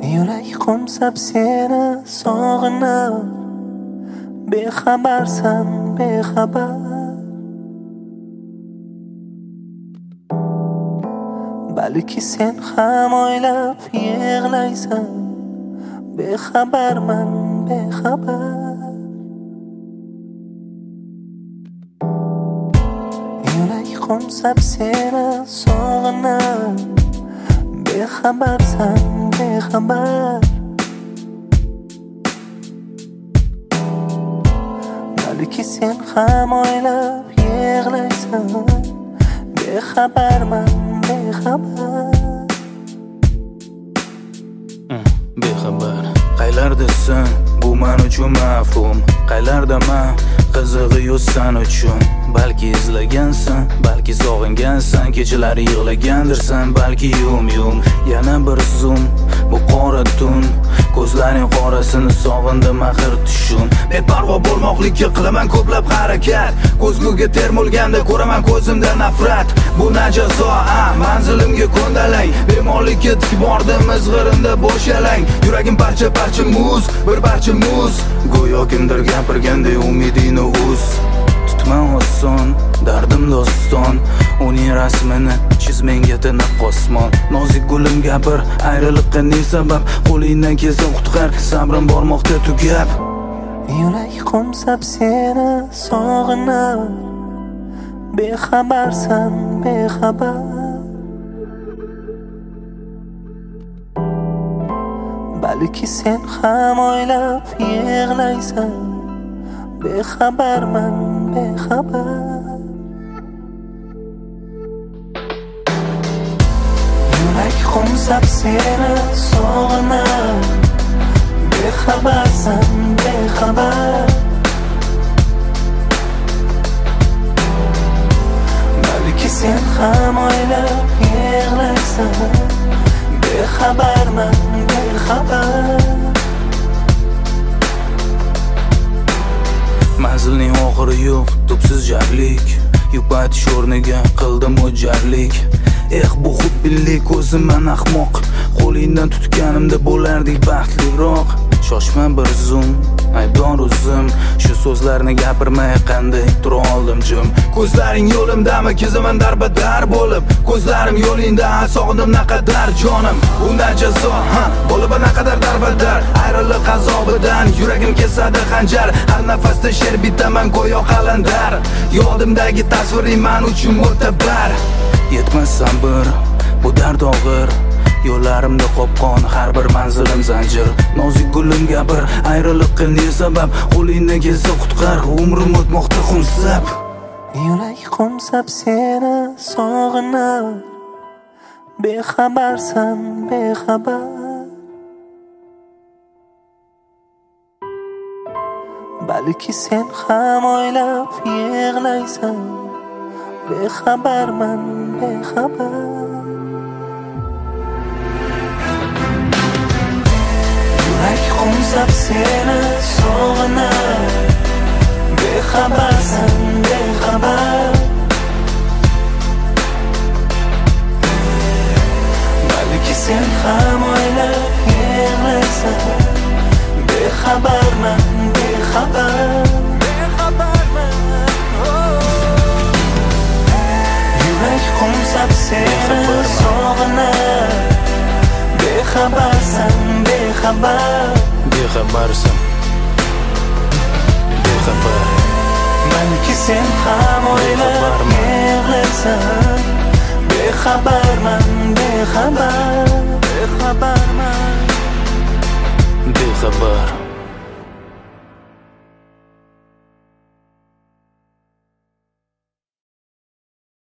Yurak qo'msab seni sog'inib, bexabarsan, bexabar. Balki sen ham o'ylab yig'laysan, bexabarman, bexabar. Yurak qo'msab seni sog'inib, bexabarsan, bexabar. Balki sen ham o'ylab yig'laysan, bexabarman, bexabar. Bexabar. Qaylardasan? Bu men uchun mafhum. Qaylardaman? Qizig'i yo'q sen uchun. Balki izlagansan, balki sog'ingansan, kechalari yig'lagandirsan, balki yum yana bir zoom. Bu qora tun, ko'zlaring qorasini sog'indim axir tushun. Beparvo bo'lmoqlikka qilaman ko'plab harakat, ko'zguga termulganda ko'raman ko'zimda nafrat. Bu na jazo, manzilimga ko'ndalang, bemorlikka tik bordim izg'irinda bo'shalang. Yuragim parcha muz, bir parcha muz, go'yo kimdir gapirganday umidingni uz. Tutman oson, dardim doston, uning rasmini chiz menga tiniq osmon. Nozik gulim gapir, ayriliqqa ne sabab, qo'lingdan kelsa qutqar, sabrim bormoqda tugab. Yurak qo'msab seni sog'inib, bexabarsan, bexabar. Balki sen ham o'ylab yig'laysan, bexabarman, bexabar. Yurak qo'msab seni sog'inib, bexabarsan, bexabar. Balki sen ham o'ylab yig'laysan, bexabarman, bexabar. Manzilning oxiri yo'q, tubsiz jarlik, yupatish o'rniga qildim o'jarlik. Bu xudbinlik, o'zimman ahmoq, qo'lingdan tutganimda bo'lardik baxtliroq. Shoshma bir zum, aybdor o'zim, shu so'zlarni gapirmay qanday tura oldim jim. Ko'zlaring yo'limdami, kezaman darbadar bo'lib, ko'zlarim yo'lingda, sog'indim naqadar jonim. Bundan jazo, bo'lib naqadar darbadar, ayriliq azobidan yuragim kesadi xanjar. Har nafasda she'r bitaman go'yo qalandar, yodimdagi tasviring men uchun mo'tabar. Yetmas sabr, bu dard og'ir, yo'llarimda qopqon, har bir manzilim zanjir. Nozik gulim gapir, ayriliqqa ne sabab, qo'lingdan kelsa qutqar, umrim o'tmoqda xunsab. Yurak qo'msab seni sog'inib, bexabarsan, bexabar. Balki sen ham o'ylab yig'laysan, bexabarman, bexabar. Yurak qo'msab seni sog'inib, bexabarsan, bexabar. Balki sen ham o'ylab yig'laysan, bexabarman, bexabar. Yurak qo'msab seni sog'inib, bexabarsan, bexabar. Bexabarsan, bexabar. Balki sen ham o'ylab yig'laysan, bexabarman, bexabar. Bexabarman, bexabar.